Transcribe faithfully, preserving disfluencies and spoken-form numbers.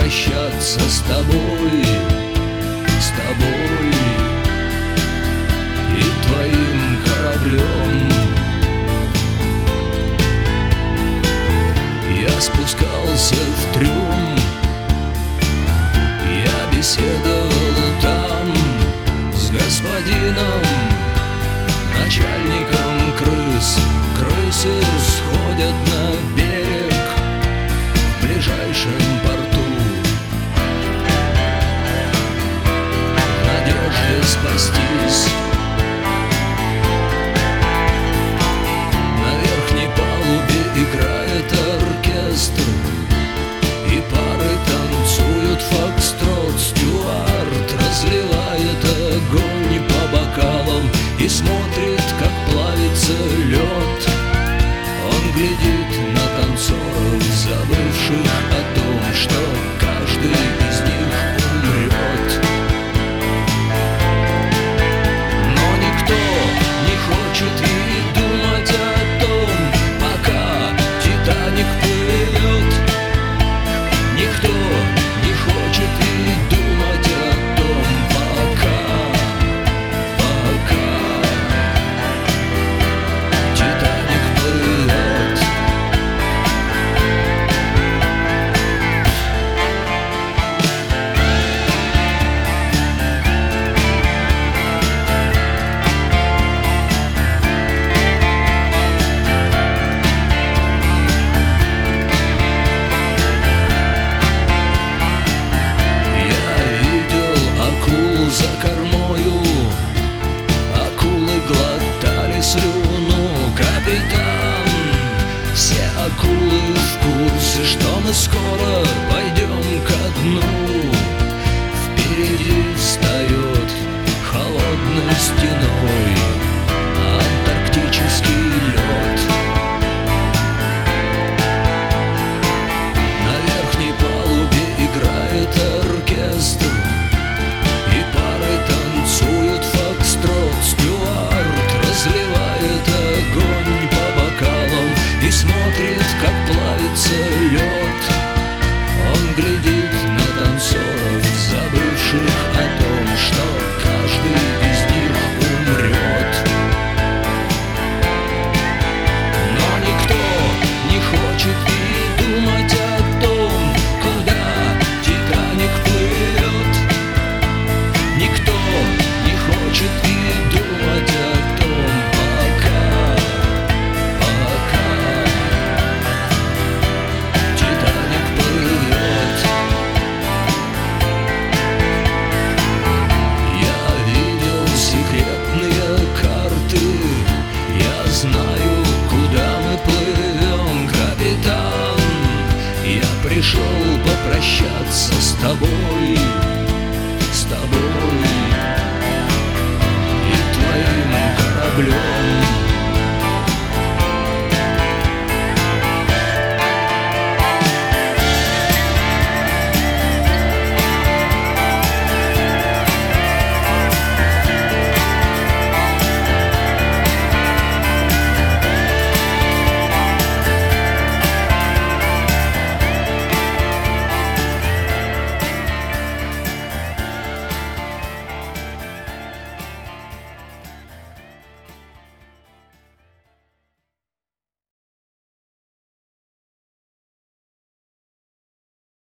прощаться с тобой, с тобой и твоим кораблем. Я спускался в трюм, я беседовал там с господином, начальником крыс. Крысы сходят на берег в ближайшем порту в надежде спастись. На верхней палубе играет оркестр, и пары танцуют фокстрот. Стюард разливает огонь по бокалам и смотрит, как плавится лед.